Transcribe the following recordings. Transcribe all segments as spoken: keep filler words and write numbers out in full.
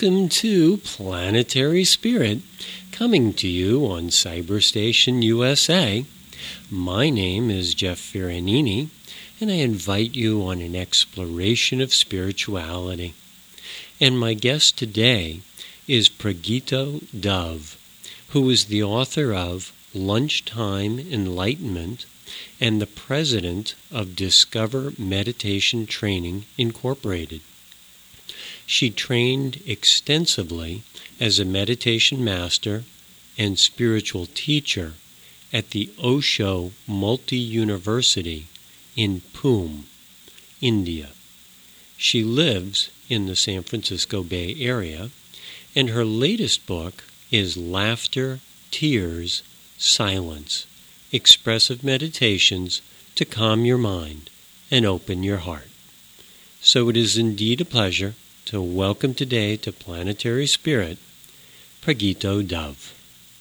welcome to Planetary Spirit, coming to you on Cyberstation U S A. My name is Jeff Ferranini, and I invite you on an exploration of spirituality. And my guest today is Pragito Dove, who is the author of Lunchtime Enlightenment and the president of Discover Meditation Training, Incorporated. She trained extensively as a meditation master and spiritual teacher at the Osho Multi-University in Pune, India. She lives in the San Francisco Bay Area, and her latest book is Laughter, Tears, Silence, Expressive Meditations to Calm Your Mind and Open Your Heart. So it is indeed a pleasure to welcome today to Planetary Spirit, Pragito Dove.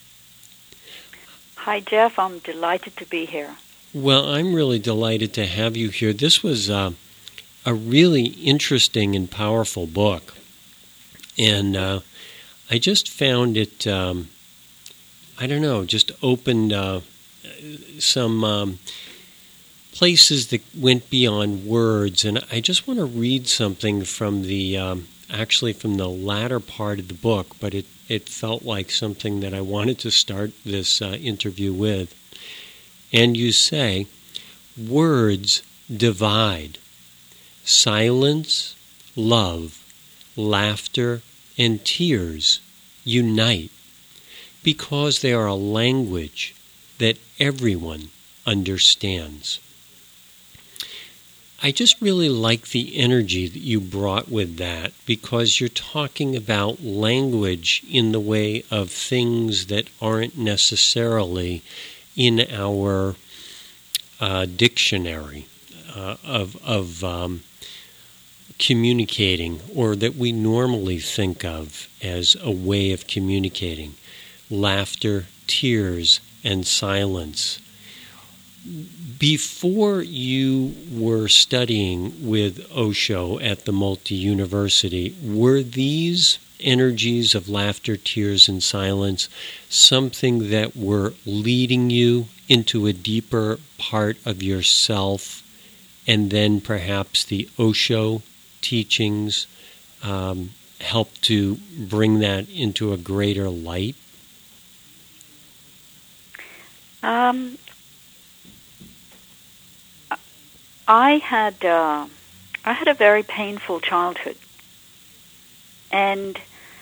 Hi, Jeff. I'm delighted to be here. Well, I'm really delighted to have you here. This was uh, a really interesting and powerful book. And uh, I just found it, um, I don't know, just opened uh, some um, places that went beyond words. And I just want to read something from the, um, actually from the latter part of the book, but it, it felt like something that I wanted to start this uh, interview with. And you say, words divide. Silence, love, laughter, and tears unite because they are a language that everyone understands. I just really like the energy that you brought with that because you're talking about language in the way of things that aren't necessarily in our uh, dictionary uh, of, of um, communicating, or that we normally think of as a way of communicating. Laughter, tears, and silence. Before you were studying with Osho at the Multi-University, were these energies of laughter, tears, and silence something that were leading you into a deeper part of yourself, and then perhaps the Osho teachings um, helped to bring that into a greater light? Um, I had uh, I had a very painful childhood, and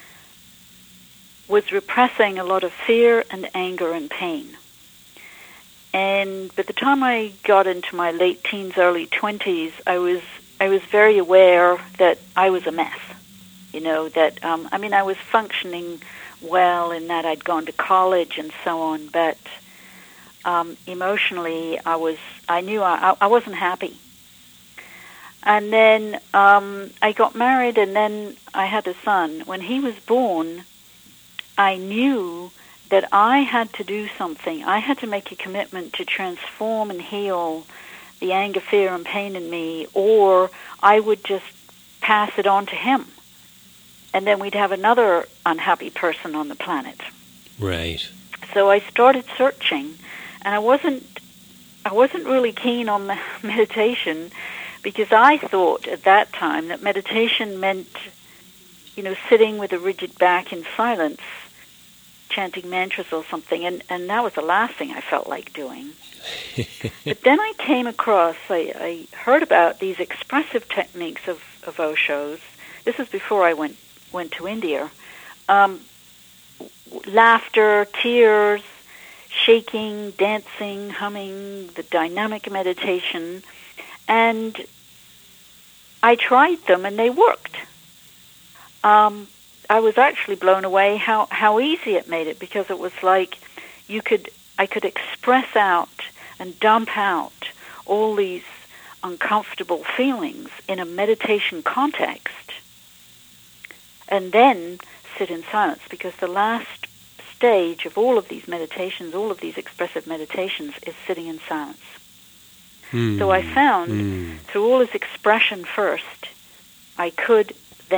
was repressing a lot of fear and anger and pain. And by the time I got into my late teens, early twenties, I was I was very aware that I was a mess. You know, that, um, I mean, I was functioning well in that I'd gone to college and so on, but um, emotionally I was, I knew I, I wasn't happy. And then um, I got married, and then I had a son. When he was born, I knew that I had to do something. I had to make a commitment to transform and heal the anger, fear, and pain in me, or I would just pass it on to him. And then we'd have another unhappy person on the planet. Right. So I started searching, and I wasn't I wasn't really keen on the meditation, because I thought at that time that meditation meant, you know, sitting with a rigid back in silence, chanting mantras or something, and, and that was the last thing I felt like doing. But then I came across, I, I heard about these expressive techniques of, of Osho's. This was before I went went to India. Um, laughter, tears, shaking, dancing, humming, the dynamic meditation. And I tried them, and they worked. Um, I was actually blown away how, how easy it made it, because it was like you could I could express out and dump out all these uncomfortable feelings in a meditation context, and then sit in silence, because the last stage of all of these meditations, all of these expressive meditations, is sitting in silence. Mm. So I found mm. through all this expression first, I could then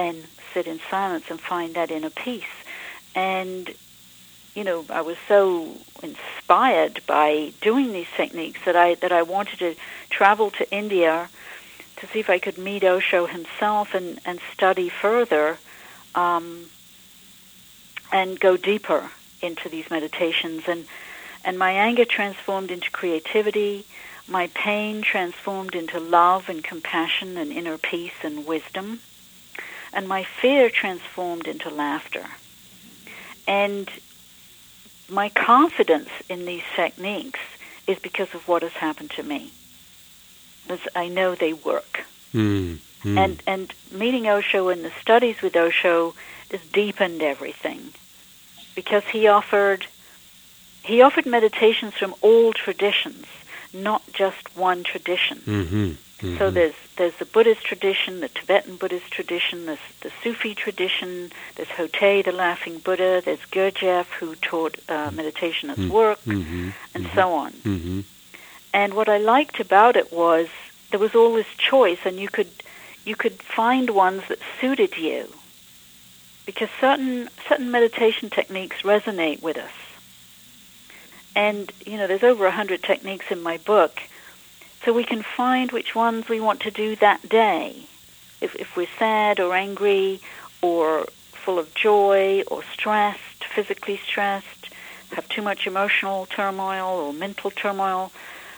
sit in silence and find that inner peace. And, you know, I was so inspired by doing these techniques that I that I wanted to travel to India to see if I could meet Osho himself and, and study further um, and go deeper into these meditations. And, and my anger transformed into creativity. My pain transformed into love and compassion and inner peace and wisdom. And my fear transformed into laughter. And my confidence in these techniques is because of what has happened to me. Because I know they work. Mm, mm. And and meeting Osho and the studies with Osho has deepened everything. Because he offered he offered meditations from all traditions, not just one tradition. Mm-hmm, mm-hmm. So there's there's the Buddhist tradition, the Tibetan Buddhist tradition, there's the Sufi tradition, there's Hotei, the Laughing Buddha, there's Gurdjieff, who taught uh, meditation as mm-hmm, work, mm-hmm, and mm-hmm, so on. Mm-hmm. And what I liked about it was there was all this choice, and you could you could find ones that suited you, because certain certain meditation techniques resonate with us. And, you know, there's over a hundred techniques in my book, so we can find which ones we want to do that day. If, if we're sad or angry or full of joy or stressed, physically stressed, have too much emotional turmoil or mental turmoil,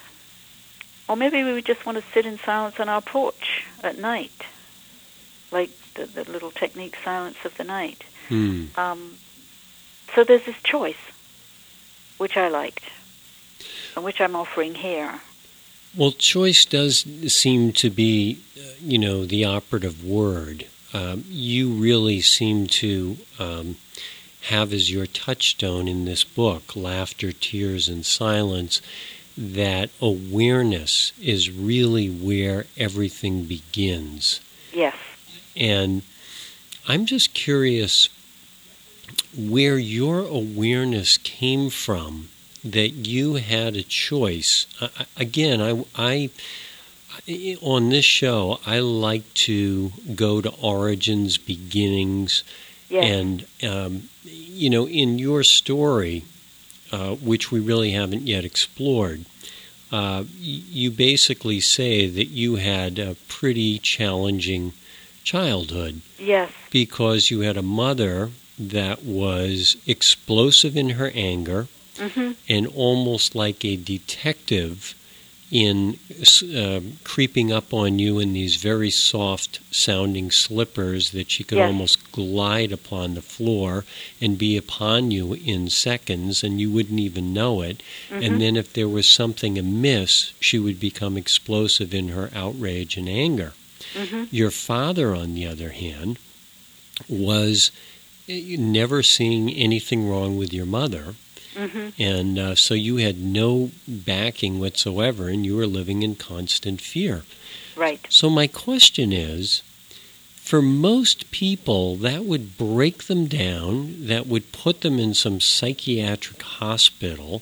or maybe we would just want to sit in silence on our porch at night, like the, the little technique, Silence of the Night. Mm. Um, so there's this choice, which I liked, and which I'm offering here. Well, choice does seem to be, uh, you know, the operative word. Um, you really seem to um, have as your touchstone in this book, Laughter, Tears, and Silence, that awareness is really where everything begins. Yes. And I'm just curious where your awareness came from, that you had a choice. Uh, again, I, I, on this show, I like to go to origins, beginnings, yes. and, um, you know, in your story, uh, which we really haven't yet explored, uh, you basically say that you had a pretty challenging childhood. Yes. Because you had a mother that was explosive in her anger, mm-hmm. and almost like a detective in uh, creeping up on you in these very soft-sounding slippers that she could yes. almost glide upon the floor and be upon you in seconds, and you wouldn't even know it. Mm-hmm. And then if there was something amiss, she would become explosive in her outrage and anger. Mm-hmm. Your father, on the other hand, was never seeing anything wrong with your mother, mm-hmm. and uh, so you had no backing whatsoever, and you were living in constant fear. Right. So my question is, for most people, that would break them down, that would put them in some psychiatric hospital.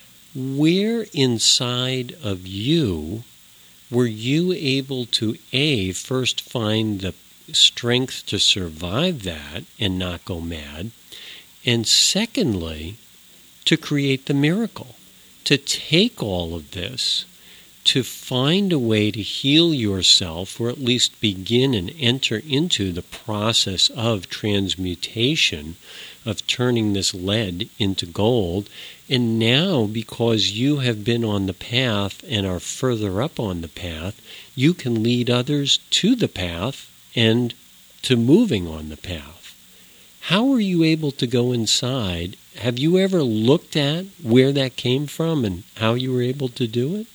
Where inside of you were you able to, A, first find the strength to survive that and not go mad, and secondly, to create the miracle, to take all of this, to find a way to heal yourself, or at least begin and enter into the process of transmutation, of turning this lead into gold. And now, because you have been on the path and are further up on the path, you can lead others to the path and to moving on the path. How are you able to go inside? Have you ever looked at where that came from and how you were able to do it?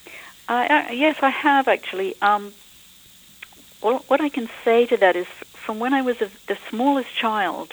Uh, uh, yes, I have actually. Um, well, what I can say to that is, from when I was a, the smallest child,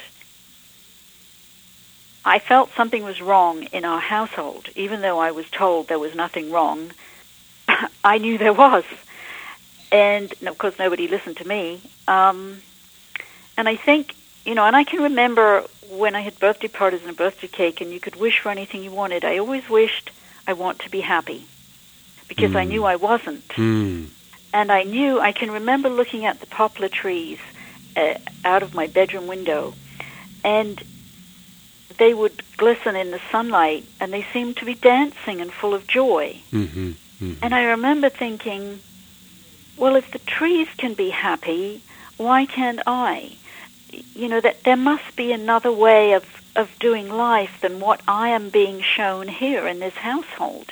I felt something was wrong in our household. Even though I was told there was nothing wrong, I knew there was. And, of course, nobody listened to me. Um, and I think, you know, and I can remember when I had birthday parties and a birthday cake and you could wish for anything you wanted, I always wished, I want to be happy, because mm. I knew I wasn't. Mm. And I knew, I can remember looking at the poplar trees uh, out of my bedroom window, and they would glisten in the sunlight, and they seemed to be dancing and full of joy. Mm-hmm. Mm-hmm. And I remember thinking, well, if the trees can be happy, why can't I? You know, that there must be another way of, of doing life than what I am being shown here in this household.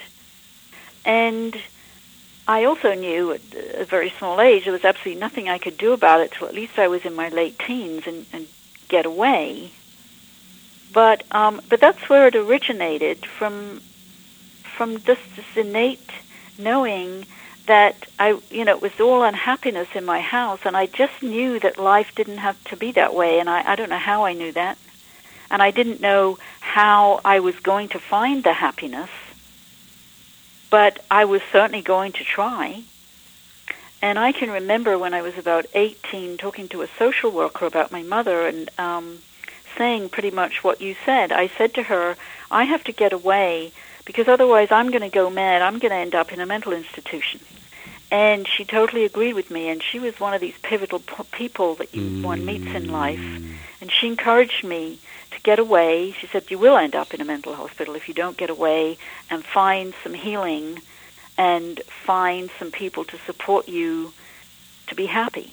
And I also knew at a very small age there was absolutely nothing I could do about it till at least I was in my late teens and, and get away. But um, but that's where it originated, from from just this innate knowing that I, you know, it was all unhappiness in my house, and I just knew that life didn't have to be that way, and I, I don't know how I knew that, and I didn't know how I was going to find the happiness, but I was certainly going to try. And I can remember when I was about eighteen talking to a social worker about my mother and um, saying pretty much what you said. I said to her, I have to get away because otherwise I'm going to go mad. I'm going to end up in a mental institution. And she totally agreed with me, and she was one of these pivotal p- people that you, mm. one meets in life. And she encouraged me to get away. She said, you will end up in a mental hospital if you don't get away and find some healing and find some people to support you to be happy.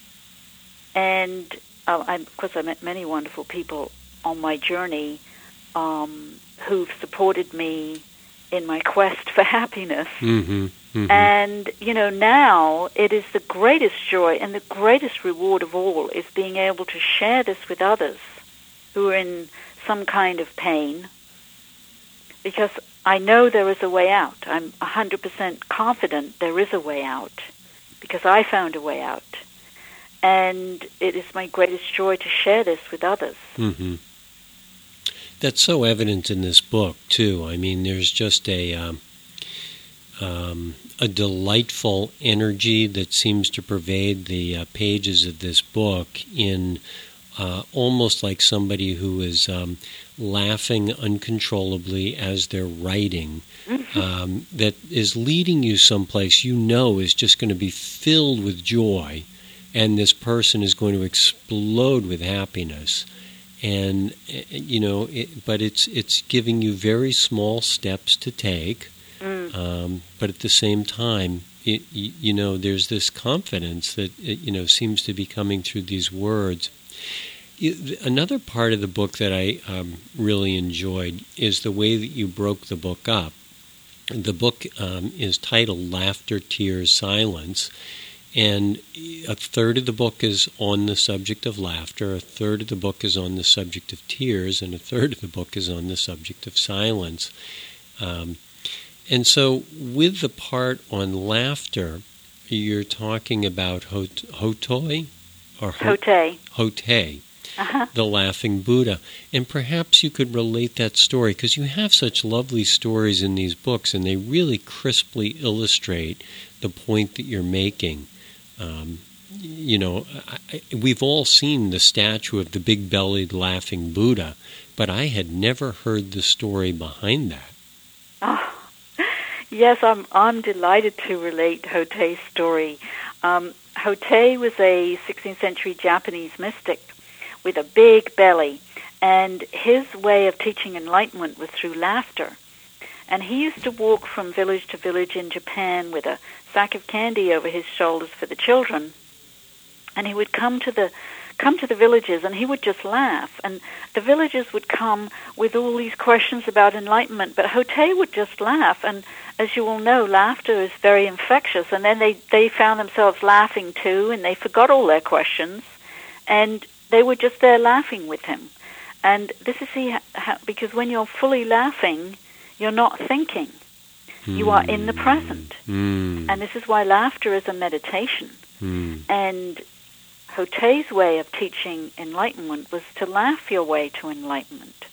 And uh, I, of course, I met many wonderful people on my journey um, who've supported me in my quest for happiness. Mm-hmm. Mm-hmm. And, you know, now it is the greatest joy and the greatest reward of all is being able to share this with others who are in some kind of pain, because I know there is a way out. I'm one hundred percent confident there is a way out because I found a way out. And it is my greatest joy to share this with others. Mm-hmm. That's so evident in this book, too. I mean, there's just a um, um, a delightful energy that seems to pervade the uh, pages of this book, in uh, almost like somebody who is um, laughing uncontrollably as they're writing, mm-hmm. um, that is leading you someplace you know is just going to be filled with joy, and this person is going to explode with happiness. And, you know, it, but it's it's giving you very small steps to take, mm. um, but at the same time, it, you, you know, there's this confidence that, it, you know, seems to be coming through these words. It, another part of the book that I um, really enjoyed is the way that you broke the book up. The book um, is titled Laughter, Tears, Silence. And a third of the book is on the subject of laughter, a third of the book is on the subject of tears, and a third of the book is on the subject of silence. Um, and so with the part on laughter, you're talking about hot- Hotoi? Or hot- Hotei. Hotei, uh-huh. the laughing Buddha. And perhaps you could relate that story, because you have such lovely stories in these books, and they really crisply illustrate the point that you're making. Um, you know, I, I, we've all seen the statue of the big-bellied laughing Buddha, but I had never heard the story behind that. Oh, yes, I'm I'm delighted to relate Hotei's story. Um, Hotei was a sixteenth century Japanese mystic with a big belly, and his way of teaching enlightenment was through laughter. And he used to walk from village to village in Japan with a sack of candy over his shoulders for the children. And he would come to the come to the villages, and he would just laugh. And the villagers would come with all these questions about enlightenment, but Hotei would just laugh. And as you all know, laughter is very infectious. And then they, they found themselves laughing too, and they forgot all their questions, and they were just there laughing with him. And this is see how, because when you're fully laughing, you're not thinking. Mm. You are in the present. Mm. And this is why laughter is a meditation. Mm. And Hotei's way of teaching enlightenment was to laugh your way to enlightenment.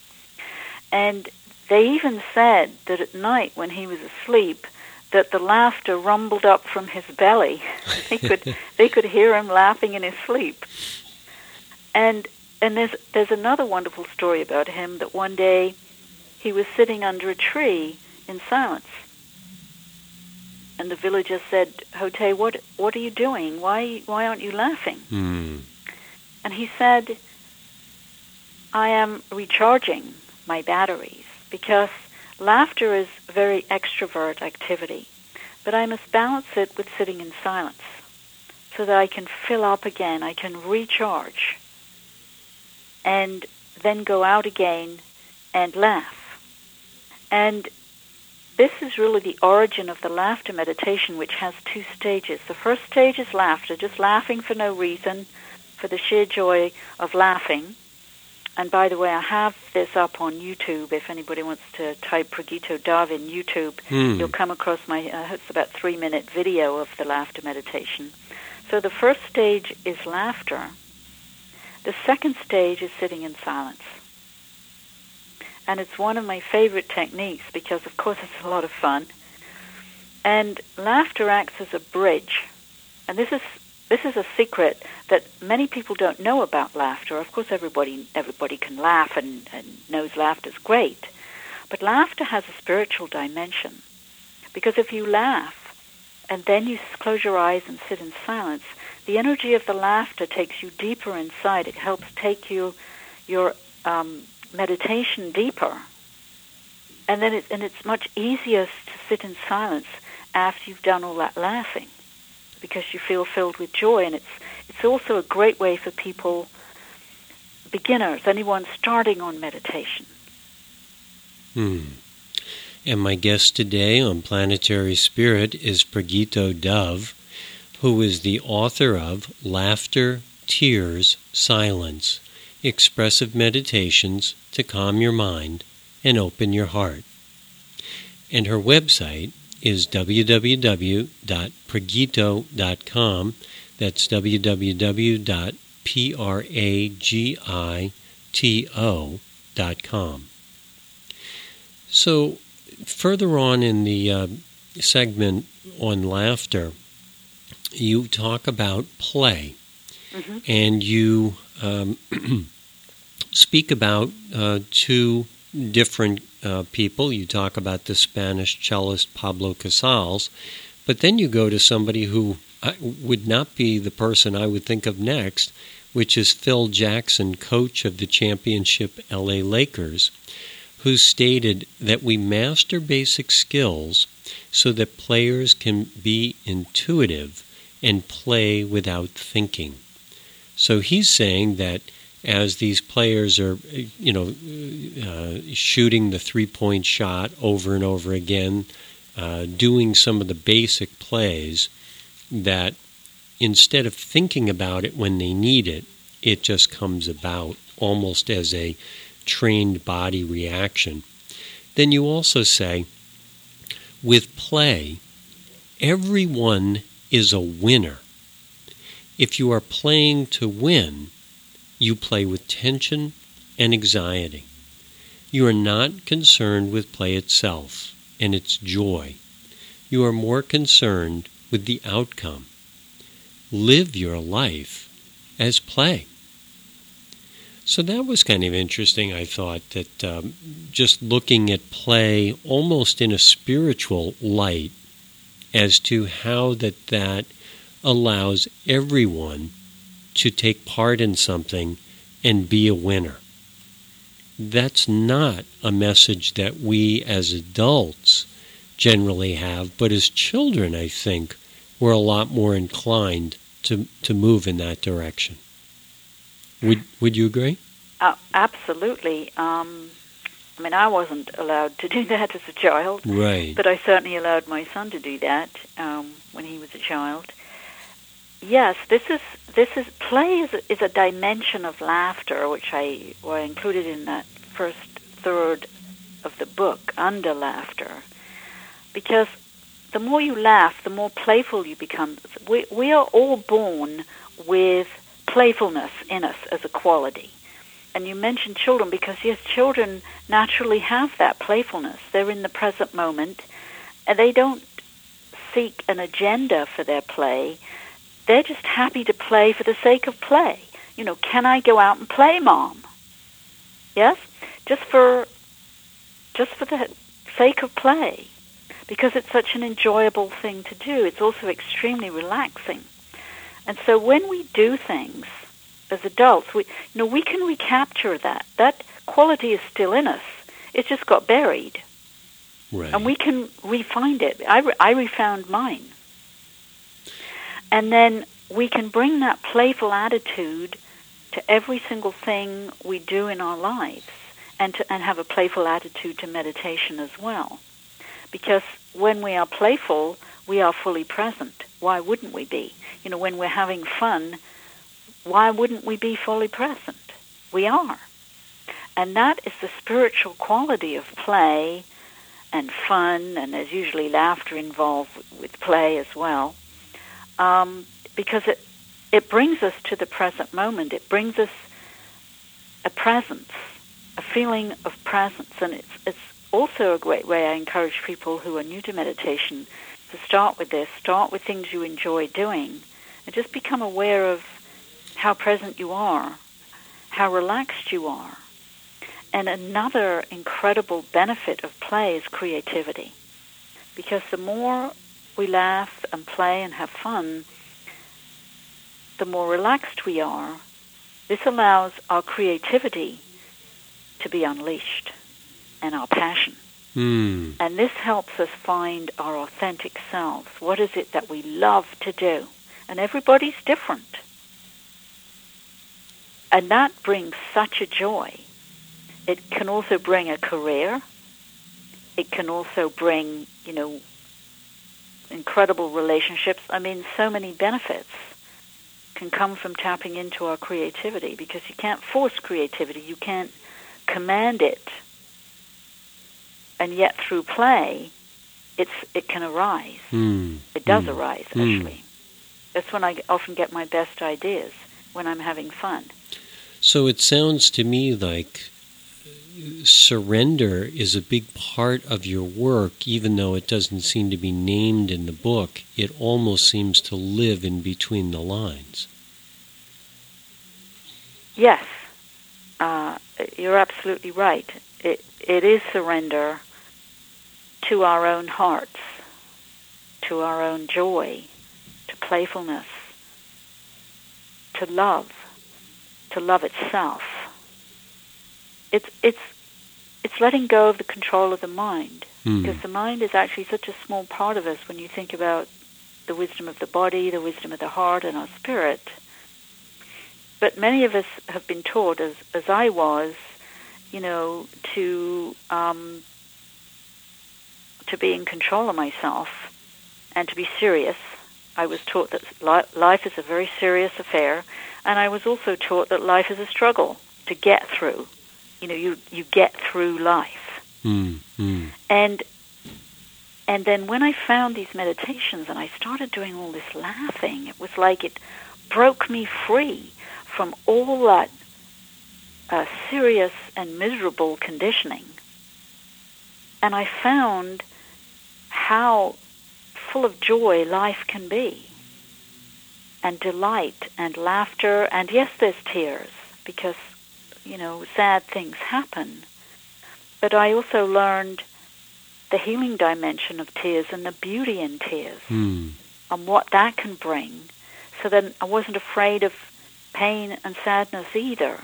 And they even said that at night when he was asleep, that the laughter rumbled up from his belly. they could they could hear him laughing in his sleep. And and there's there's another wonderful story about him, that one day he was sitting under a tree in silence. And the villager said, Hotei, what what are you doing? Why why aren't you laughing? Mm. And he said, I am recharging my batteries because laughter is very extrovert activity, but I must balance it with sitting in silence so that I can fill up again, I can recharge, and then go out again and laugh. And this is really the origin of the laughter meditation, which has two stages. The first stage is laughter, just laughing for no reason, for the sheer joy of laughing. And by the way, I have this up on YouTube. If anybody wants to type Pragito Dove in YouTube, mm. you'll come across my, uh, it's about three-minute video of the laughter meditation. So the first stage is laughter. The second stage is sitting in silence. And it's one of my favorite techniques because, of course, it's a lot of fun. And laughter acts as a bridge. And this is this is a secret that many people don't know about laughter. Of course, everybody everybody can laugh and, and knows laughter's great. But laughter has a spiritual dimension. Because if you laugh and then you close your eyes and sit in silence, the energy of the laughter takes you deeper inside. It helps take you your um, meditation deeper. And then it, and it's much easier to sit in silence after you've done all that laughing, because you feel filled with joy. And it's it's also a great way for people, beginners, anyone starting on meditation. Hmm. And my guest today on Planetary Spirit is Pragito Dove, who is the author of Laughter, Tears, Silence, Expressive Meditations to Calm Your Mind and Open Your Heart. And her website is w w w dot pragito dot com. That's w w w dot pragito dot com. So further on in the uh, segment on laughter, you talk about play, mm-hmm. and you um, speak about uh, two different uh, people. You talk about the Spanish cellist Pablo Casals, but then you go to somebody who I, would not be the person I would think of next, which is Phil Jackson, coach of the championship L A Lakers, who stated that we master basic skills so that players can be intuitive and play without thinking. So he's saying that as these players are, you know, uh, shooting the three-point shot over and over again, uh, doing some of the basic plays, that instead of thinking about it when they need it, it just comes about almost as a trained body reaction. Then you also say, with play, everyone is a winner. If you are playing to win, you play with tension and anxiety. You are not concerned with play itself and its joy. You are more concerned with the outcome. Live your life as play. So that was kind of interesting, I thought, that um, just looking at play almost in a spiritual light as to how that that allows everyone to take part in something and be a winner. That's not a message that we as adults generally have, but as children, I think, we're a lot more inclined to, to move in that direction. Would would you agree? Uh, absolutely. Um, I mean, I wasn't allowed to do that as a child, right? But I certainly allowed my son to do that um, when he was a child. Yes, this is this is play is a, is a dimension of laughter, which I well, I included in that first third of the book, Under Laughter, because the more you laugh, the more playful you become. We we are all born with playfulness in us as a quality. And you mentioned children because, yes, children naturally have that playfulness. They're in the present moment, and they don't seek an agenda for their play. They're just happy to play for the sake of play. You know, can I go out and play, Mom? Yes? Just for, just for the sake of play, because it's such an enjoyable thing to do. It's also extremely relaxing. And so when we do things as adults, we, you know, we can recapture that. That quality is still in us. It's just got buried. Right. And we can re-find it. I, re- I refound mine. And then we can bring that playful attitude to every single thing we do in our lives, and to, and have a playful attitude to meditation as well. Because when we are playful, we are fully present. Why wouldn't we be? You know, when we're having fun, why wouldn't we be fully present? We are. And that is the spiritual quality of play and fun, and there's usually laughter involved with play as well, um, because it it brings us to the present moment. It brings us a presence, a feeling of presence, and it's it's also a great way I encourage people who are new to meditation to start with this. Start with things you enjoy doing, and just become aware of how present you are, how relaxed you are. And another incredible benefit of play is creativity. Because the more we laugh and play and have fun, the more relaxed we are. This allows our creativity to be unleashed, and our passion. Mm. And this helps us find our authentic selves. What is it that we love to do? And everybody's different. And that brings such a joy. It can also bring a career. It can also bring, you know, incredible relationships. I mean, so many benefits can come from tapping into our creativity, because you can't force creativity. You can't command it. And yet through play, it's it can arise. Mm. It does mm. arise, Mm. actually. That's when I often get my best ideas, when I'm having fun. So it sounds to me like surrender is a big part of your work, even though it doesn't seem to be named in the book. It almost seems to live in between the lines. Yes, uh, you're absolutely right. It it is surrender to our own hearts, to our own joy, to playfulness, to love, to love itself. It's it's it's letting go of the control of the mind, mm. because the mind is actually such a small part of us when you think about the wisdom of the body, the wisdom of the heart, and our spirit. But many of us have been taught, as as I was, you know, to um, to be in control of myself and to be serious. I was taught that li- life is a very serious affair, and I was also taught that life is a struggle to get through. You know, you, you get through life. Mm, mm. And and then when I found these meditations and I started doing all this laughing, it was like it broke me free from all that uh, serious and miserable conditioning. And I found how full of joy life can be, and delight and laughter, and yes, there's tears, because you know, sad things happen. But I also learned the healing dimension of tears and the beauty in tears, mm. and what that can bring. So then I wasn't afraid of pain and sadness either.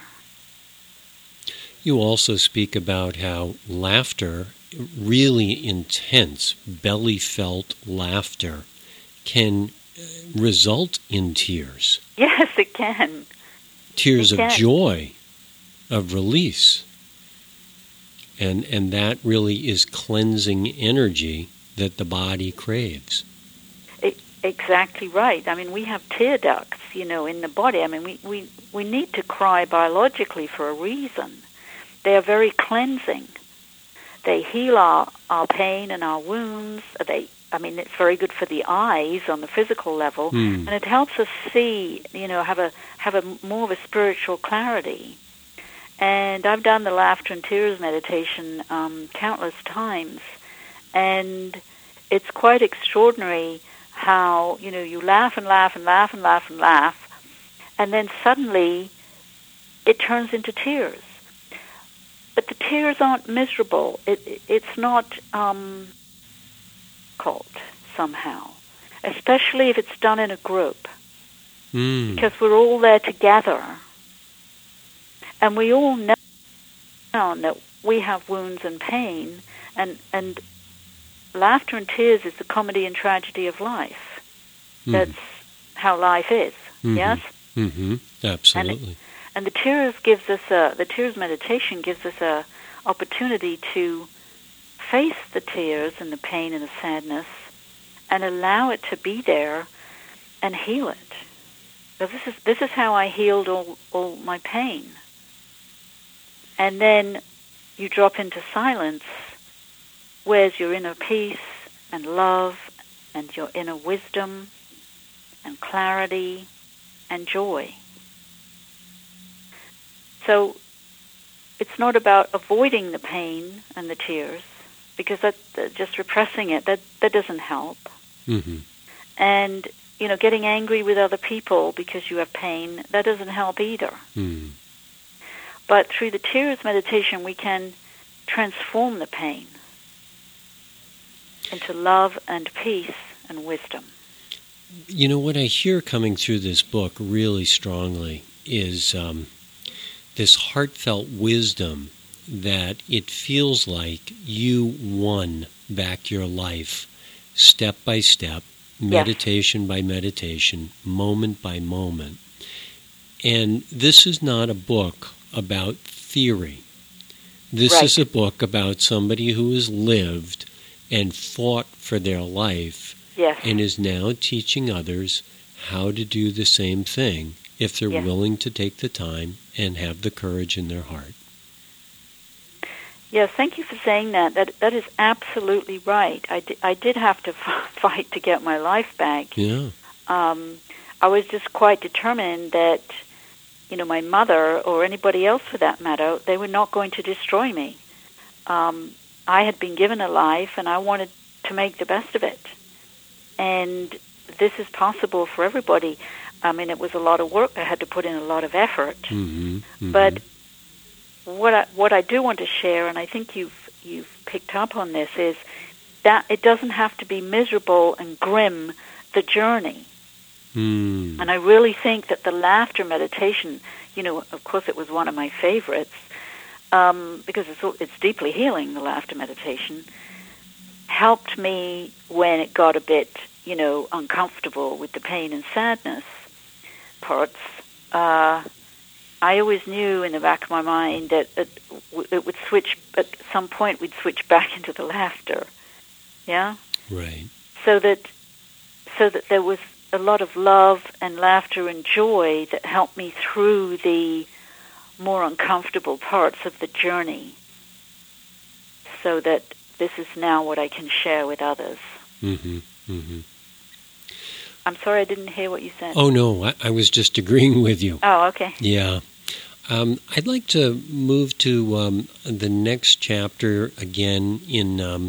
You also speak about how laughter, really intense, belly-felt laughter, can result in tears. Yes, it can. Tears it of can. joy, of release. And and that really is cleansing energy that the body craves. It, exactly right. I mean, we have tear ducts, you know, in the body. I mean, we, we, we need to cry biologically for a reason. They are very cleansing. They heal our, our pain and our wounds. They, I mean, it's very good for the eyes on the physical level, mm. and it helps us see, you know, have a have a more of a spiritual clarity. And I've done the laughter and tears meditation um, countless times, and it's quite extraordinary how, you know, you laugh and laugh and laugh and laugh and laugh, and then suddenly it turns into tears. But the tears aren't miserable. It, it's not um, difficult somehow, especially if it's done in a group, mm. because we're all there together. and we all know that we have wounds and pain, and, and laughter and tears is the comedy and tragedy of life. Mm. That's how life is, mm-hmm. yes? Mm-hmm. Absolutely. And, and the tears gives us a, the tears meditation gives us a opportunity to face the tears and the pain and the sadness and allow it to be there and heal it. So this is this is how I healed all, all my pain. And then you drop into silence, where's your inner peace and love and your inner wisdom and clarity and joy. So it's not about avoiding the pain and the tears, because that, that just repressing it, that, that doesn't help. Mm-hmm. And, you know, getting angry with other people because you have pain, that doesn't help either. Mm. But through the tears meditation, we can transform the pain into love and peace and wisdom. You know, what I hear coming through this book really strongly is um, this heartfelt wisdom that it feels like you won back your life step by step, meditation yes. by meditation, moment by moment. And this is not a book about theory. This right. is a book about somebody who has lived and fought for their life yes. and is now teaching others how to do the same thing if they're yes. willing to take the time and have the courage in their heart. Yes, thank you for saying that. That that is absolutely right. I, di- I did have to f- fight to get my life back. Yeah. Um, I was just quite determined that, you know, my mother or anybody else for that matter, they were not going to destroy me. Um, I had been given a life, and I wanted to make the best of it. And this is possible for everybody. I mean, it was a lot of work. I had to put in a lot of effort. Mm-hmm, mm-hmm. But what I, what I do want to share, and I think you've you've picked up on this, is that it doesn't have to be miserable and grim, the journey. Mm. And I really think that the laughter meditation, you know, of course it was one of my favorites, um, because it's, it's deeply healing, the laughter meditation, helped me when it got a bit, you know, uncomfortable with the pain and sadness parts. Uh, I always knew in the back of my mind that it, it would switch, at some point we'd switch back into the laughter. Yeah? Right. So that, so that there was a lot of love and laughter and joy that helped me through the more uncomfortable parts of the journey, so that this is now what I can share with others. Mm-hmm. Mm-hmm. I'm sorry, I didn't hear what you said. Oh, no, I, I was just agreeing with you. Oh, okay. Yeah. Um, I'd like to move to um, the next chapter again in um,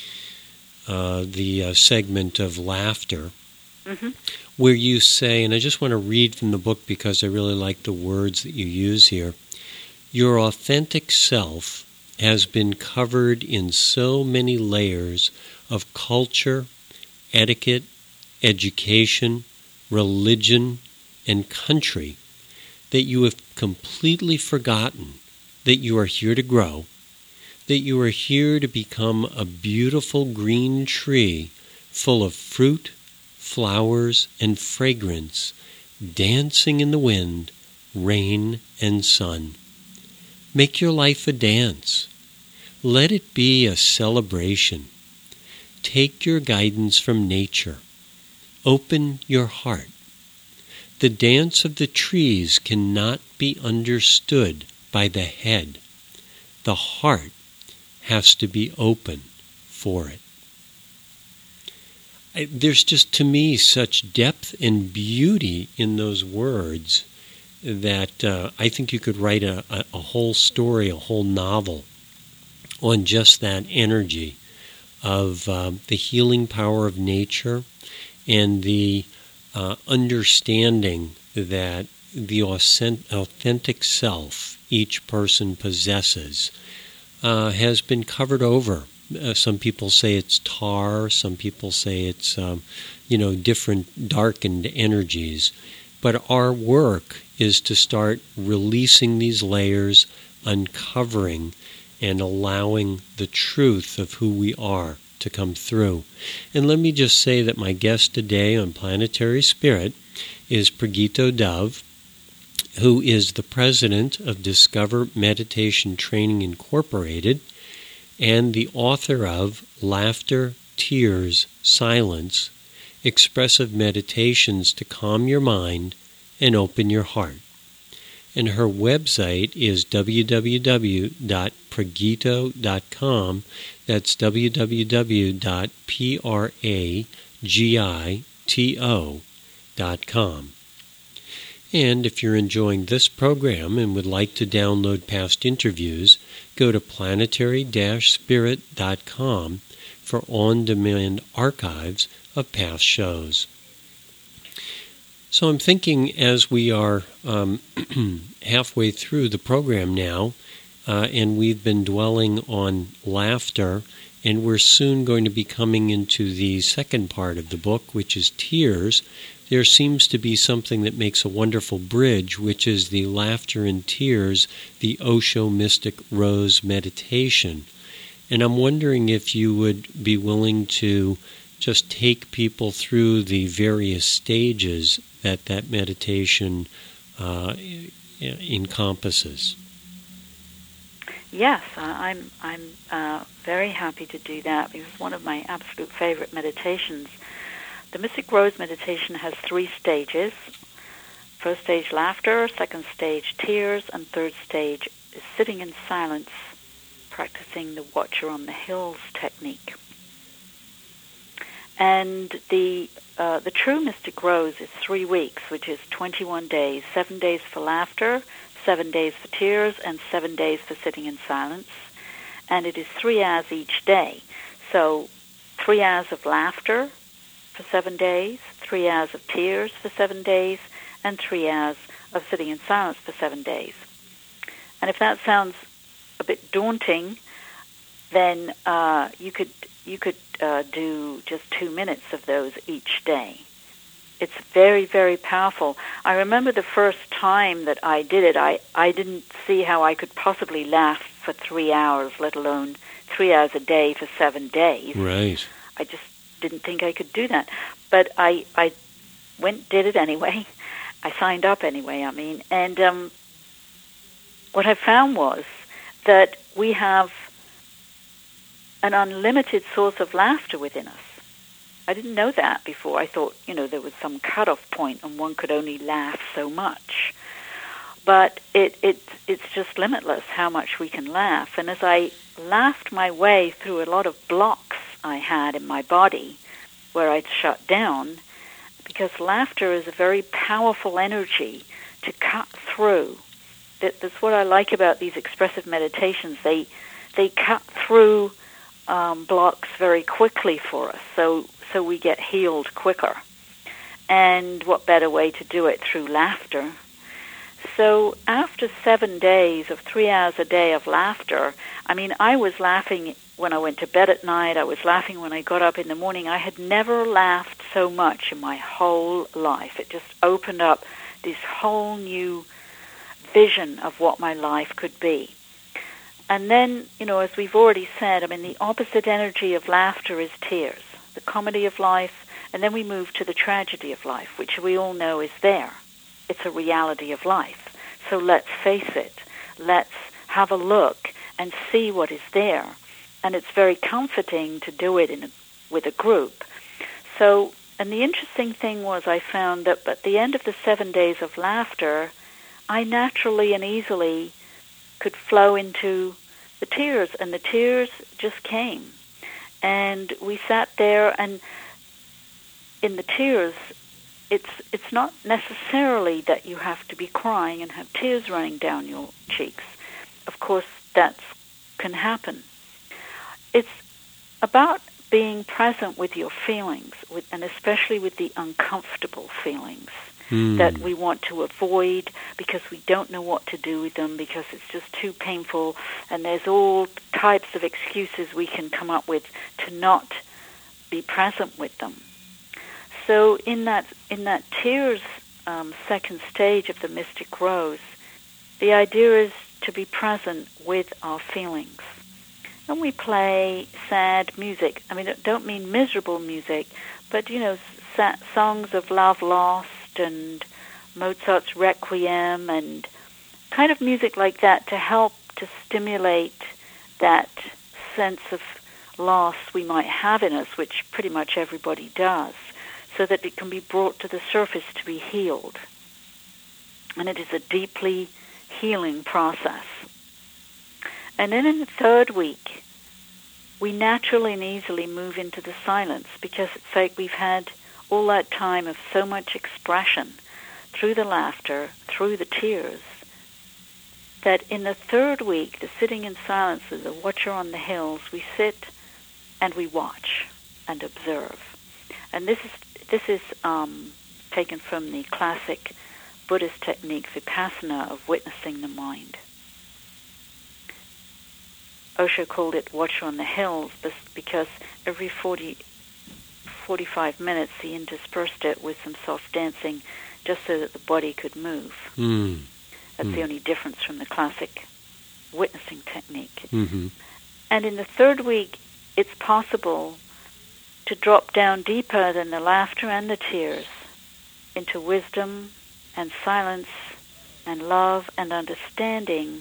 uh, the uh, segment of laughter, mm-hmm. where you say, and I just want to read from the book because I really like the words that you use here, your authentic self has been covered in so many layers of culture, etiquette, education, religion, and country that you have completely forgotten that you are here to grow, that you are here to become a beautiful green tree full of fruit, flowers, and fragrance, dancing in the wind, rain, and sun. Make your life a dance. Let it be a celebration. Take your guidance from nature. Open your heart. The dance of the trees cannot be understood by the head. The heart has to be open for it. I, there's just, to me, such depth and beauty in those words that uh, I think you could write a, a, a whole story, a whole novel on just that energy of um, the healing power of nature and the uh, understanding that the authentic self each person possesses uh, has been covered over. Uh, some people say it's tar, some people say it's, um, you know, different darkened energies. But our work is to start releasing these layers, uncovering, and allowing the truth of who we are to come through. And let me just say that my guest today on Planetary Spirit is Pregito Dove, who is the president of Discover Meditation Training Incorporated and the author of Laughter, Tears, Silence, Expressive Meditations to Calm Your Mind and Open Your Heart. And her website is w w w dot pregito dot com. That's w w w dot pregito dot com. And if you're enjoying this program and would like to download past interviews, go to planetary dash spirit dot com for on-demand archives of past shows. So I'm thinking as we are um, halfway through the program now, uh, and we've been dwelling on laughter, and we're soon going to be coming into the second part of the book, which is tears. There seems to be something that makes a wonderful bridge, which is the Laughter and Tears, the Osho Mystic Rose Meditation. And I'm wondering if you would be willing to just take people through the various stages that that meditation uh, encompasses. Yes, I'm I'm uh, very happy to do that because it's one of my absolute favorite meditations. The Mystic Rose meditation has three stages. First stage, laughter. Second stage, tears. And third stage is sitting in silence, practicing the Watcher on the Hills technique. And the uh, the true Mystic Rose is three weeks, which is twenty-one days, seven days for laughter, seven days for tears, and seven days for sitting in silence. And it is three hours each day. So three hours of laughter for seven days, three hours of tears for seven days, and three hours of sitting in silence for seven days. And if that sounds a bit daunting, then uh, you could you could uh, do just two minutes of those each day. It's very, very powerful. I remember the first time that I did it, I, I didn't see how I could possibly laugh for three hours, let alone three hours a day for seven days. Right. I just didn't think I could do that. But I, I went, did it anyway. I signed up anyway, I mean. And um, what I found was that we have an unlimited source of laughter within us. I didn't know that before. I thought, you know, there was some cutoff point and one could only laugh so much. But it, it it's just limitless how much we can laugh. And as I laughed my way through a lot of blocks I had in my body where I'd shut down, because laughter is a very powerful energy to cut through. That, that's what I like about these expressive meditations. They they cut through um, blocks very quickly for us, so so we get healed quicker. And what better way to do it through laughter? So after seven days of three hours a day of laughter, I mean, I was laughing when I went to bed at night. I was laughing when I got up in the morning. I had never laughed so much in my whole life. It just opened up this whole new vision of what my life could be. And then, you know, as we've already said, I mean, the opposite energy of laughter is tears, the comedy of life, and then we move to the tragedy of life, which we all know is there. It's a reality of life. So let's face it. Let's have a look and see what is there. And it's very comforting to do it in a, with a group. So, and the interesting thing was I found that at the end of the seven days of laughter, I naturally and easily could flow into the tears, and the tears just came. And we sat there, and in the tears, it's it's not necessarily that you have to be crying and have tears running down your cheeks. Of course, that can happen. It's about being present with your feelings, with, and especially with the uncomfortable feelings mm. that we want to avoid because we don't know what to do with them, because it's just too painful, and there's all types of excuses we can come up with to not be present with them. So in that in that tears um, second stage of the Mystic Rose, the idea is to be present with our feelings. And we play sad music. I mean, I don't mean miserable music, but, you know, sa- songs of love lost and Mozart's Requiem and kind of music like that to help to stimulate that sense of loss we might have in us, which pretty much everybody does, so that it can be brought to the surface to be healed. And it is a deeply healing process. And then in the third week, we naturally and easily move into the silence, because it's like we've had all that time of so much expression through the laughter, through the tears, that in the third week, the sitting in silence as the watcher on the hills, we sit and we watch and observe. And this is this is um, taken from the classic Buddhist technique, Vipassana, of witnessing the mind. Osho called it watcher on the hills because every forty, forty-five minutes he interspersed it with some soft dancing just so that the body could move. Mm. That's mm. the only difference from the classic witnessing technique. Mm-hmm. And in the third week, it's possible to drop down deeper than the laughter and the tears into wisdom and silence and love and understanding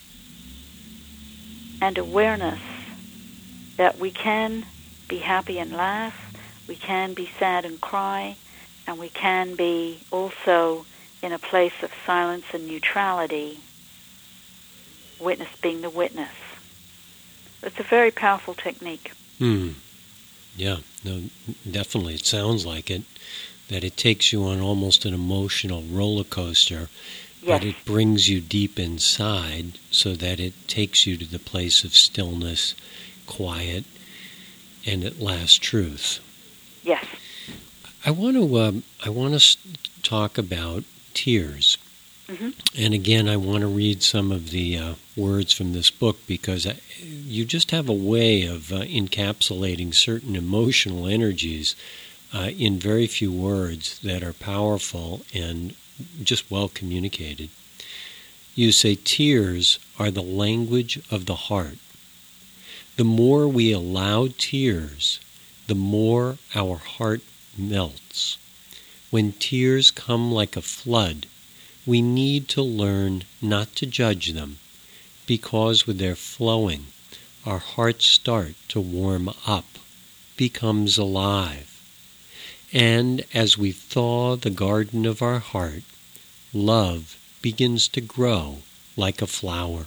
and awareness that we can be happy and laugh, we can be sad and cry, and we can be also in a place of silence and neutrality, witness being the witness. It's a very powerful technique. Hmm. Yeah, no, definitely. It sounds like it, that it takes you on almost an emotional roller coaster, yes. but it brings you deep inside so that it takes you to the place of stillness, quiet, and at last truth. Yes. I want to um, I want to talk about tears. Mm-hmm. And again, I want to read some of the uh, words from this book, because I, you just have a way of uh, encapsulating certain emotional energies uh, in very few words that are powerful and just well communicated. You say tears are the language of the heart. The more we allow tears, the more our heart melts. When tears come like a flood, we need to learn not to judge them, because with their flowing, our hearts start to warm up, becomes alive. And as we thaw the garden of our heart, love begins to grow like a flower.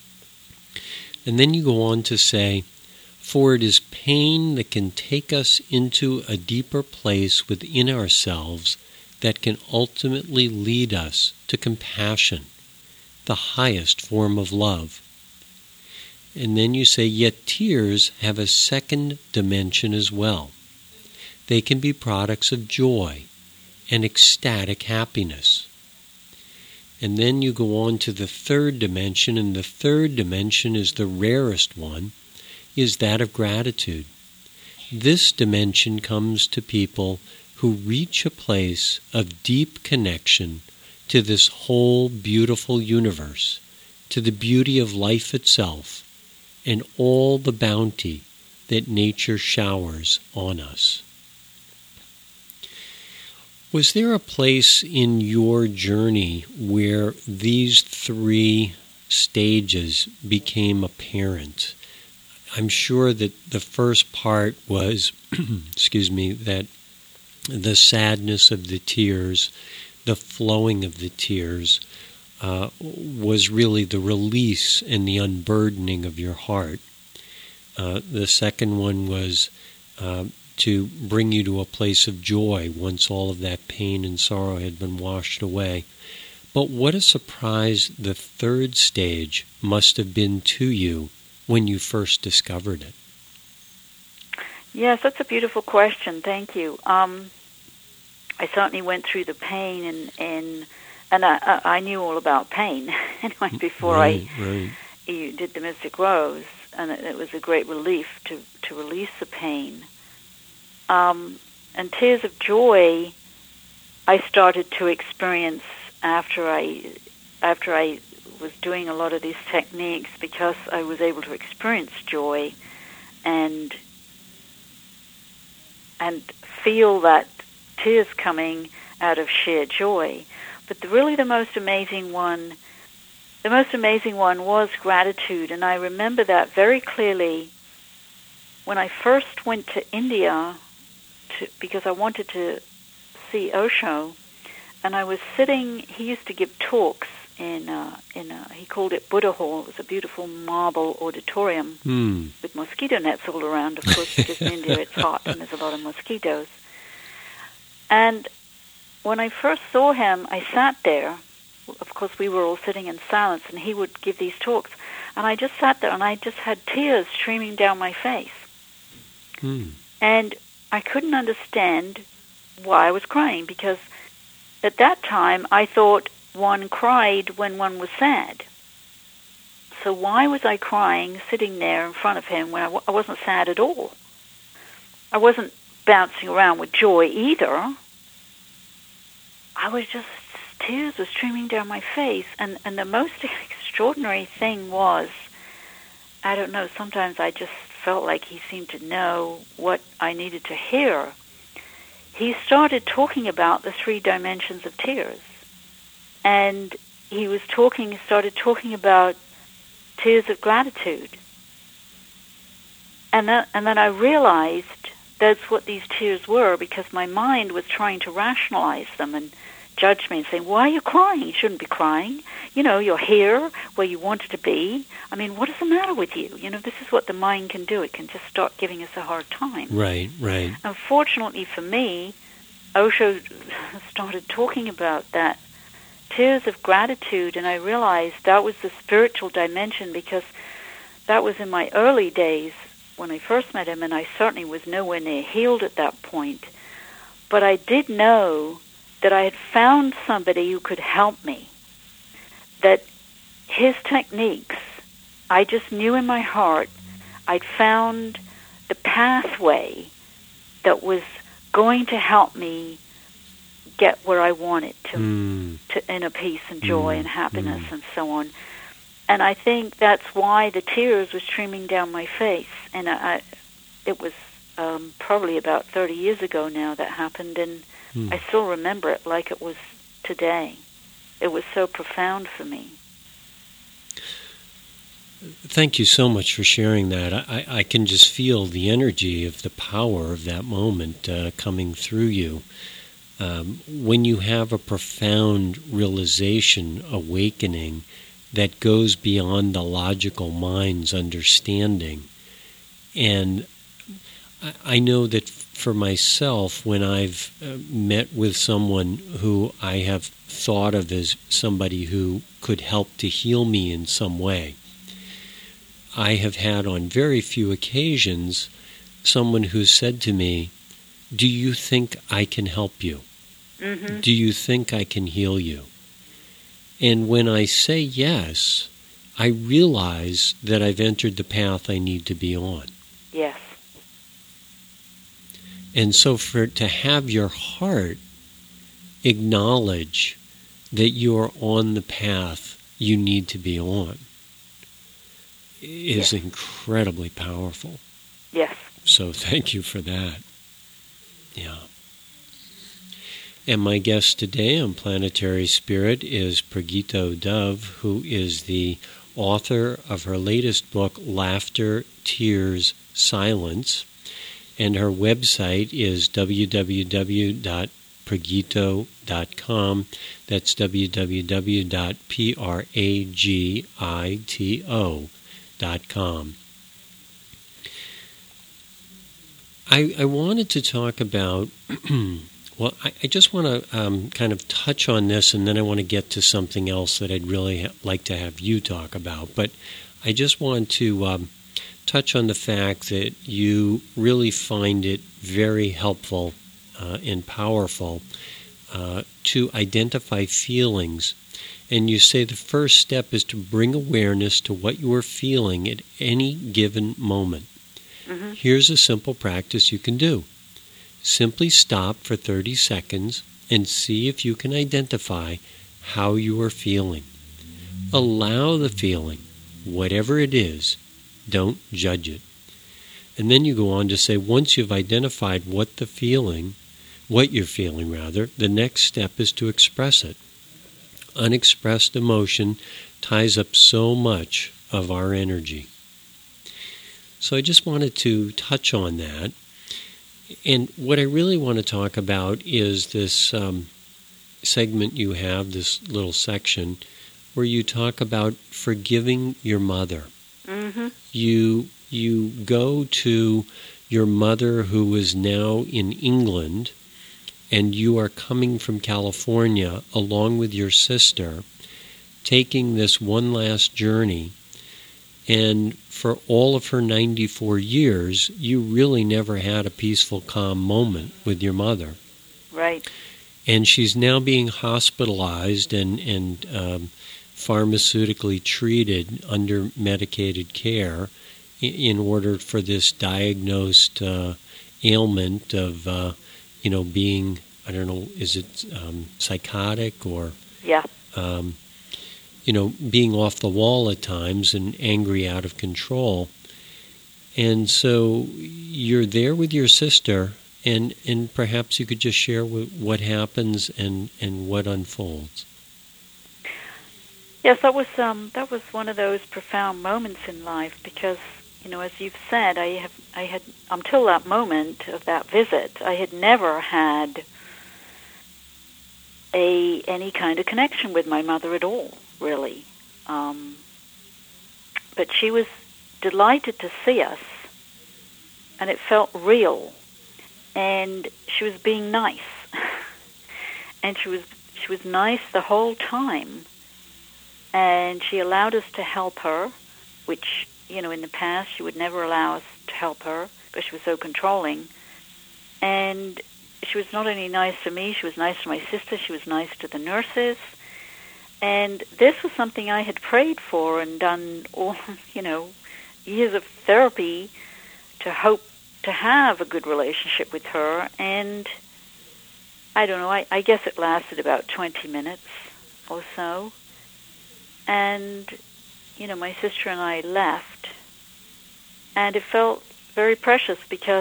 And then you go on to say, for it is pain that can take us into a deeper place within ourselves that can ultimately lead us to compassion, the highest form of love. And then you say, yet tears have a second dimension as well. They can be products of joy and ecstatic happiness. And then you go on to the third dimension, and the third dimension is the rarest one, is that of gratitude. This dimension comes to people who reach a place of deep connection to this whole beautiful universe, to the beauty of life itself, and all the bounty that nature showers on us. Was there a place in your journey where these three stages became apparent? I'm sure that the first part was, excuse me, that the sadness of the tears, the flowing of the tears, uh, was really the release and the unburdening of your heart. Uh, the second one was uh, to bring you to a place of joy once all of that pain and sorrow had been washed away. But what a surprise the third stage must have been to you when you first discovered it. Yes, that's a beautiful question. Thank you. Um, I certainly went through the pain, and and, and I, I knew all about pain anyway before right, I right. did the Mystic Rose, and it, it was a great relief to, to release the pain. Um, and tears of joy I started to experience after I after I was doing a lot of these techniques, because I was able to experience joy and and feel that tears coming out of sheer joy. But the, really the most amazing one, the most amazing one was gratitude, and I remember that very clearly when I first went to India to, because I wanted to see Osho, and I was sitting, he used to give talks in, uh, in a, he called it Buddha Hall. It was a beautiful marble auditorium mm. with mosquito nets all around, of course, because in India it's hot and there's a lot of mosquitoes. And when I first saw him, I sat there. Of course, we were all sitting in silence, and he would give these talks. And I just sat there, and I just had tears streaming down my face. Mm. And I couldn't understand why I was crying, because at that time I thought one cried when one was sad. So why was I crying sitting there in front of him when I, w- I wasn't sad at all? I wasn't bouncing around with joy either. I was just, tears were streaming down my face. And, and the most extraordinary thing was, I don't know, sometimes I just felt like he seemed to know what I needed to hear. He started talking about the three dimensions of tears. And he was talking, he started talking about tears of gratitude. And then, and then I realized that's what these tears were, because my mind was trying to rationalize them and judge me and say, why are you crying? You shouldn't be crying. You know, you're here where you wanted to be. I mean, what is the matter with you? You know, this is what the mind can do. It can just start giving us a hard time. Right, right. Unfortunately for me, Osho started talking about that, tears of gratitude, and I realized that was the spiritual dimension, because that was in my early days when I first met him, and I certainly was nowhere near healed at that point. But I did know that I had found somebody who could help me, that his techniques, I just knew in my heart, I'd found the pathway that was going to help me get where I wanted to, mm. to inner peace and joy mm. and happiness mm. and so on. And I think that's why the tears were streaming down my face. And I, it was um, probably about thirty years ago now that happened, and mm. I still remember it like it was today. It was so profound for me. Thank you so much for sharing that. I, I can just feel the energy of the power of that moment uh, coming through you. Um, when you have a profound realization, awakening, that goes beyond the logical mind's understanding. And I, I know that for myself, when I've uh, met with someone who I have thought of as somebody who could help to heal me in some way, I have had on very few occasions someone who said to me, do you think I can help you? Mm-hmm. Do you think I can heal you? And when I say yes, I realize that I've entered the path I need to be on. Yes. And so for to have your heart acknowledge that you are on the path you need to be on is yes. incredibly powerful. Yes. So thank you for that. Yeah. And my guest today on Planetary Spirit is Pregito Dove, who is the author of her latest book, Laughter, Tears, Silence. And her website is w w w dot pregito dot com. That's w w w dot pregito dot com. I, I wanted to talk about... Well, I, I just want to um, kind of touch on this, and then I want to get to something else that I'd really ha- like to have you talk about. But I just want to um, touch on the fact that you really find it very helpful uh, and powerful uh, to identify feelings. And you say the first step is to bring awareness to what you are feeling at any given moment. Here's a simple practice you can do. Simply stop for thirty seconds and see if you can identify how you are feeling. Allow the feeling, whatever it is. Don't judge it. And then you go on to say, once you've identified what the feeling, what you're feeling rather, the next step is to express it. Unexpressed emotion ties up so much of our energy. So I just wanted to touch on that. And what I really want to talk about is this um, segment you have, this little section, where you talk about forgiving your mother. Mm-hmm. You you go to your mother who is now in England, and you are coming from California along with your sister, taking this one last journey. And for all of her ninety-four years, you really never had a peaceful, calm moment with your mother. Right. And she's now being hospitalized and, and um, pharmaceutically treated under medicated care in order for this diagnosed uh, ailment of, uh, you know, being, I don't know, is it um, psychotic or, yeah, um, you know, being off the wall at times and angry, out of control. And so you're there with your sister, and, and perhaps you could just share what happens and, and what unfolds. Yes, that was um, that was one of those profound moments in life because, you know, as you've said, I have I had until that moment of that visit, I had never had a any kind of connection with my mother at all, really. Um, but she was delighted to see us, and it felt real. And she was being nice, and she was she was nice the whole time. And she allowed us to help her, which, you know, in the past she would never allow us to help her because she was so controlling. And she was not only nice to me, she was nice to my sister, she was nice to the nurses. And this was something I had prayed for and done all, you know, years of therapy to hope to have a good relationship with her. And I don't know, I, I guess it lasted about twenty minutes or so. And, you know, my sister and I left, and it felt very precious because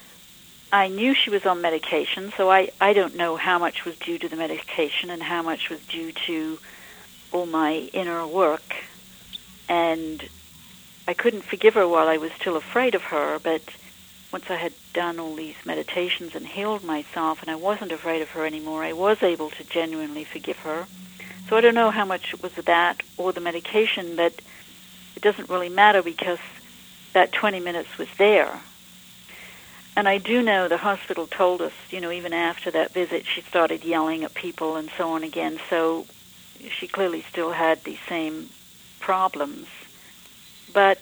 I knew she was on medication, so I, I don't know how much was due to the medication and how much was due to all my inner work. And I couldn't forgive her while I was still afraid of her, but once I had done all these meditations and healed myself and I wasn't afraid of her anymore, I was able to genuinely forgive her. So I don't know how much it was that or the medication, but it doesn't really matter because that twenty minutes was there. And I do know the hospital told us, you know, even after that visit, she started yelling at people and so on again. So she clearly still had these same problems. But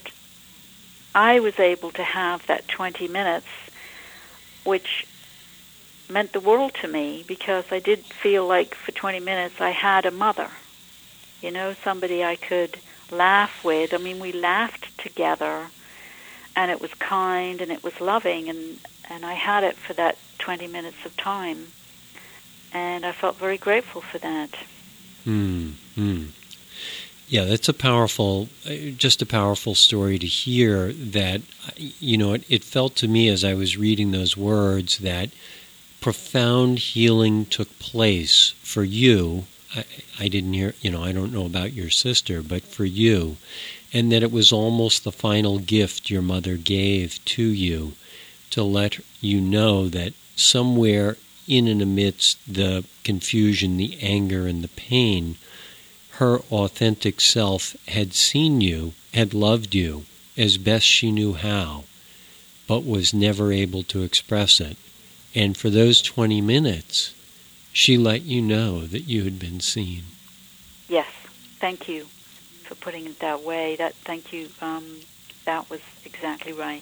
I was able to have that twenty minutes, which meant the world to me because I did feel like for twenty minutes I had a mother, you know, somebody I could laugh with. I mean, we laughed together, and it was kind and it was loving, and, and I had it for that twenty minutes of time, and I felt very grateful for that. Hmm. Hmm. Yeah, that's a powerful, just a powerful story to hear that, you know, it, it felt to me as I was reading those words that profound healing took place for you. I, I didn't hear, you know, I don't know about your sister, but for you, and that it was almost the final gift your mother gave to you to let you know that somewhere in and amidst the confusion, the anger, and the pain, her authentic self had seen you, had loved you as best she knew how, but was never able to express it. And for those twenty minutes, she let you know that you had been seen. Yes, thank you for putting it that way. That thank you. Um, that was exactly right.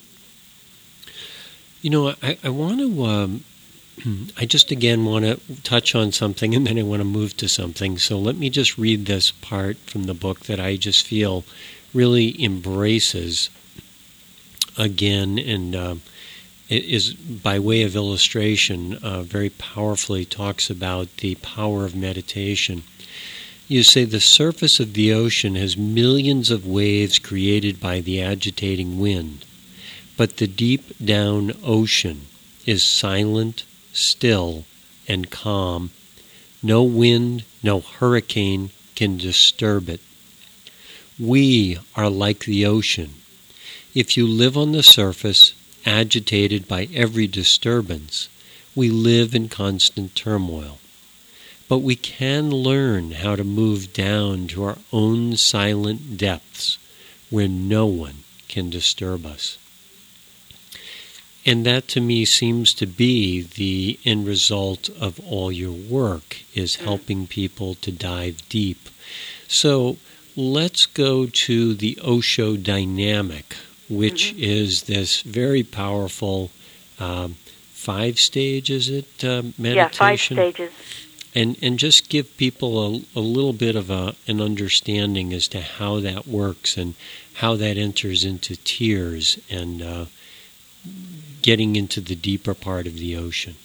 You know, I, I want to. Um, I just again want to touch on something, and then I want to move to something. So let me just read this part from the book that I just feel really embraces again and. Uh, is, by way of illustration, uh, very powerfully talks about the power of meditation. You say the surface of the ocean has millions of waves created by the agitating wind, but the deep down ocean is silent, still, and calm. No wind, no hurricane can disturb it. We are like the ocean. If you live on the surface, agitated by every disturbance, we live in constant turmoil. But we can learn how to move down to our own silent depths where no one can disturb us. And that to me seems to be the end result of all your work, is helping people to dive deep. So let's go to the Osho dynamic, which mm-hmm. is this very powerful um, five stage, is it, uh, meditation? Yeah, five stages. And and just give people a, a little bit of a, an understanding as to how that works and how that enters into tears and uh, getting into the deeper part of the ocean.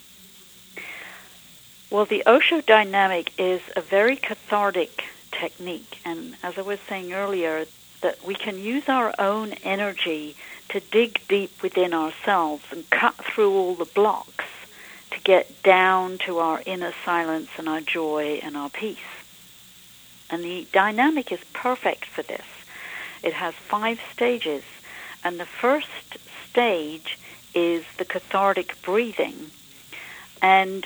Well, the Osho dynamic is a very cathartic technique, and as I was saying earlier, that we can use our own energy to dig deep within ourselves and cut through all the blocks to get down to our inner silence and our joy and our peace. And the dynamic is perfect for this. It has five stages, and the first stage is the cathartic breathing. And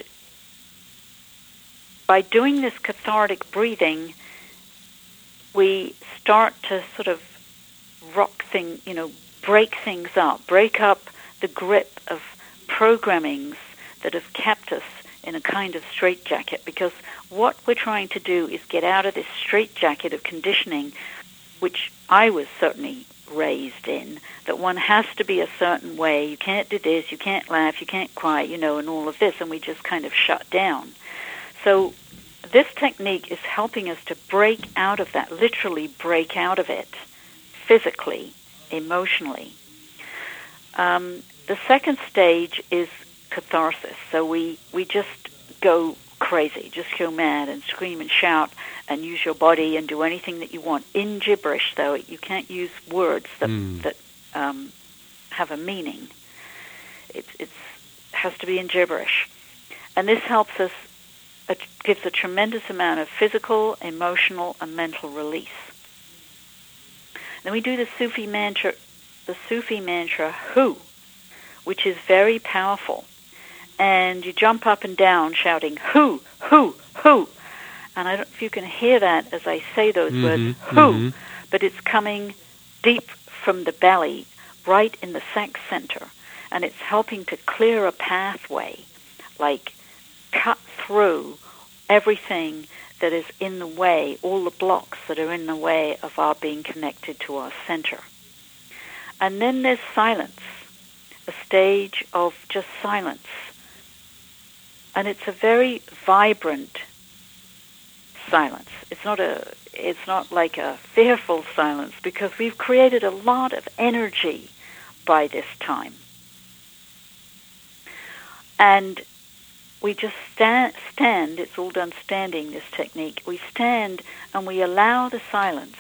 by doing this cathartic breathing, we start to sort of rock things, you know, break things up, break up the grip of programmings that have kept us in a kind of straitjacket, because what we're trying to do is get out of this straitjacket of conditioning, which I was certainly raised in, that one has to be a certain way, you can't do this, you can't laugh, you can't cry, you know, and all of this, and we just kind of shut down. So this technique is helping us to break out of that, literally break out of it, physically, emotionally. Um, the second stage is catharsis. So we, we just go crazy, just go mad and scream and shout and use your body and do anything that you want. In gibberish, though, you can't use words that mm. that um, have a meaning. It it's, has to be in gibberish. And this helps us, it gives a tremendous amount of physical, emotional, and mental release. Then we do the Sufi mantra, the Sufi mantra, Hu, which is very powerful. And you jump up and down shouting, Hu, Hu, Hu. And I don't know if you can hear that as I say those mm-hmm, words, Hu, mm-hmm. but it's coming deep from the belly, right in the sex center. And it's helping to clear a pathway, like cut through everything that is in the way, all the blocks that are in the way of our being connected to our center. And then there's silence, a stage of just silence. And it's a very vibrant silence. It's not a it's not like a fearful silence, because we've created a lot of energy by this time. And we just stand, stand, it's all done standing, this technique. We stand and we allow the silence.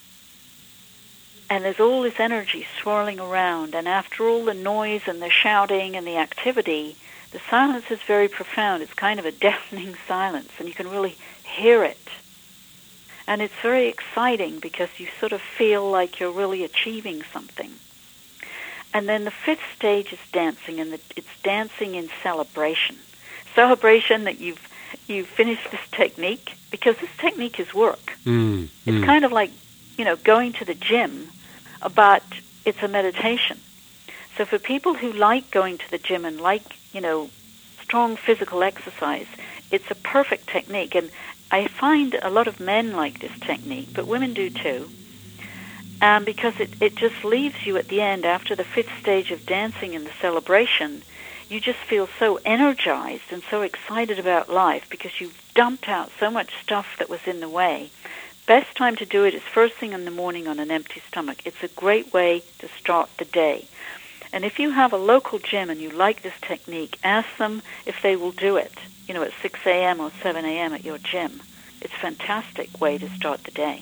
And there's all this energy swirling around, and after all the noise and the shouting and the activity, the silence is very profound. It's kind of a deafening silence, and you can really hear it. And it's very exciting because you sort of feel like you're really achieving something. And then the fifth stage is dancing, and the, it's dancing in celebration. Celebration that you've you've finished this technique, because this technique is work. Mm, it's mm. kind of like, you know, going to the gym, but it's a meditation. So for people who like going to the gym and like, you know, strong physical exercise, it's a perfect technique. And I find a lot of men like this technique, but women do too, um, because it, it just leaves you at the end, after the fifth stage of dancing in the celebration, you just feel so energized and so excited about life because you've dumped out so much stuff that was in the way. Best time to do it is first thing in the morning on an empty stomach. It's a great way to start the day. And if you have a local gym and you like this technique, ask them if they will do it, you know, at six a.m. or seven a.m. at your gym. It's a fantastic way to start the day.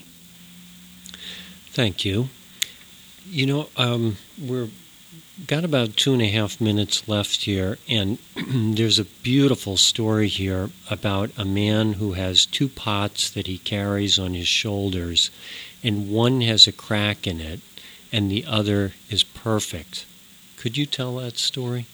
Thank you. You know, um, we're got about two and a half minutes left here, and there's a beautiful story here about a man who has two pots that he carries on his shoulders, and one has a crack in it, and the other is perfect. Could you tell that story?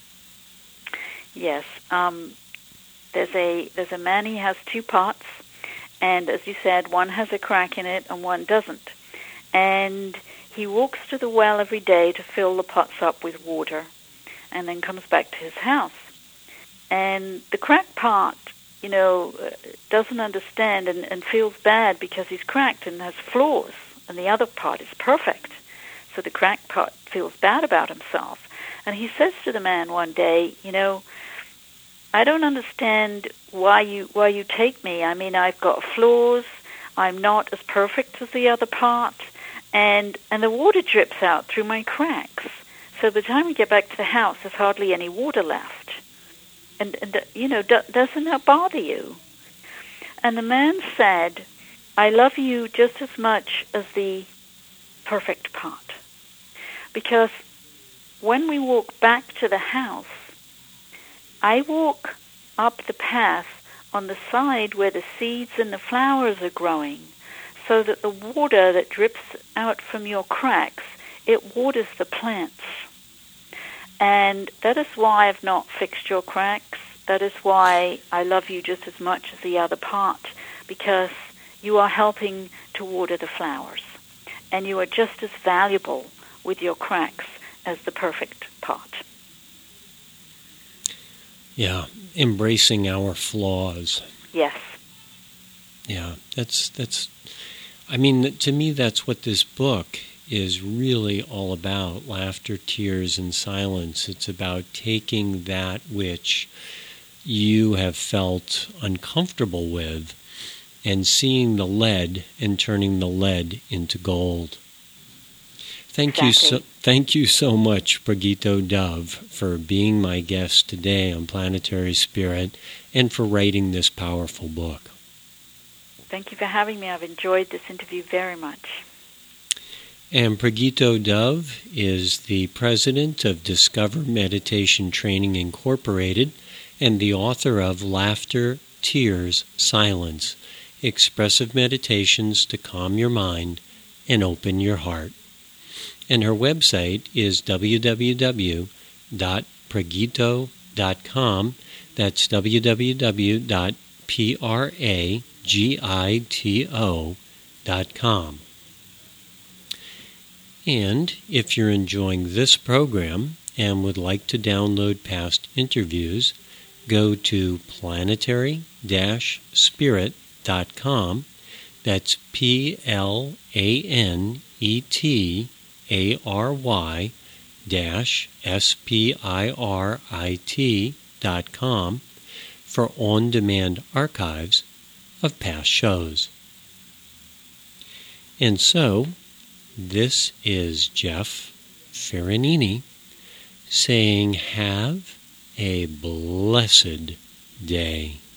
Yes. Um, there's a there's a man, he has two pots, and as you said, one has a crack in it and one doesn't. And he walks to the well every day to fill the pots up with water, and then comes back to his house. And the cracked pot, you know, doesn't understand and, and feels bad because he's cracked and has flaws, and the other pot is perfect. So the cracked pot feels bad about himself. And he says to the man one day, you know, I don't understand why you why you take me. I mean, I've got flaws. I'm not as perfect as the other pot. And and the water drips out through my cracks. So by the time we get back to the house, there's hardly any water left. And, and you know, do, doesn't that bother you? And the man said, I love you just as much as the perfect pot. Because when we walk back to the house, I walk up the path on the side where the seeds and the flowers are growing, so that the water that drips out from your cracks, it waters the plants. And that is why I've not fixed your cracks. That is why I love you just as much as the other pot, because you are helping to water the flowers. And you are just as valuable with your cracks as the perfect pot. Yeah, embracing our flaws. Yes. Yeah, that's that's I mean, to me, that's what this book is really all about, Laughter, Tears, and Silence. It's about taking that which you have felt uncomfortable with and seeing the lead and turning the lead into gold. Thank exactly. you so thank you so much, Brigitte Dove, for being my guest today on Planetary Spirit and for writing this powerful book. Thank you for having me. I've enjoyed this interview very much. And Brigitte Dove is the president of Discover Meditation Training Incorporated and the author of Laughter, Tears, Silence, Expressive Meditations to Calm Your Mind and Open Your Heart. And her website is w w w dot pragito dot com. That's w w w dot pragito dot com. And if you're enjoying this program and would like to download past interviews, go to planetary dash spirit dot com. That's P L A N E T A R Y dash S P I R I T dot com for on-demand archives of past shows. And so, this is Jeff Ferranini saying have a blessed day.